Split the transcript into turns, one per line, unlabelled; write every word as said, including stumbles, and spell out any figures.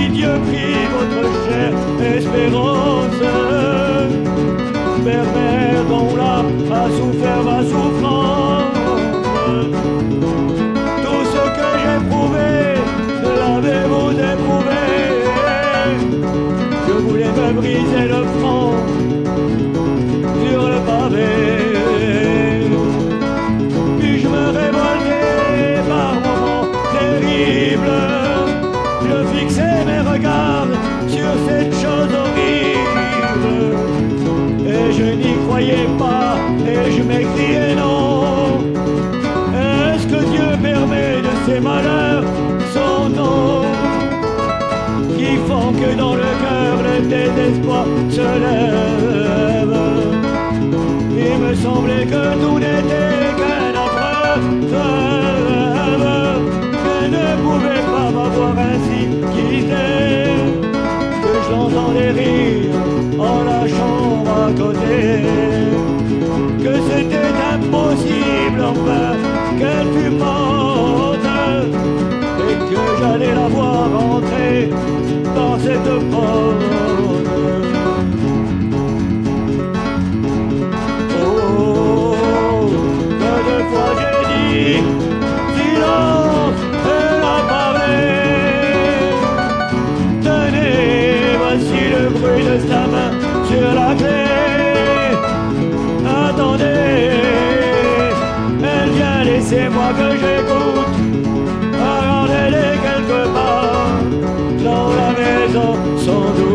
Dieu prit votre chère espérance. Pervers dont là a souffert ma souffrance. Tout ce que j'ai prouvé, l'avez-vous éprouvé. Je voulais me briser le front sur le pavé. Puis je me révoltais par moments terribles. Je fixais mes regards sur cette chose horrible. Et je n'y croyais pas, et je m'écriais non. Est-ce que Dieu permet de ces malheurs son nom, qui font que dans le cœur le désespoir se lève? Il me semblait que tout n'était qu'un affreux rêve, qu'elle ne pouvait pas m'avoir ainsi quitté, que je l'entendais rire en la chambre à côté, que c'était impossible enfin qu'elle fût morte, et que j'allais la voir entrer dans cette porte. Oh, que de fois j'ai dit silence, elle a parlé. Tenez, voici le bruit de sa main sur la clé. Attendez, elle vient, laissez-moi que j'écoute. Regardez-les quelque part dans la maison sans doute.